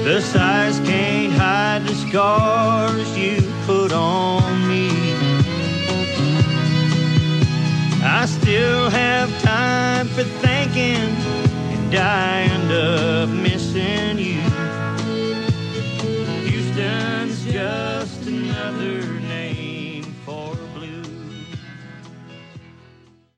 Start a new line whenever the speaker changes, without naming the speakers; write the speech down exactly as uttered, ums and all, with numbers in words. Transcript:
The size can't hide the scars you put on me. I still have time for thinking and dying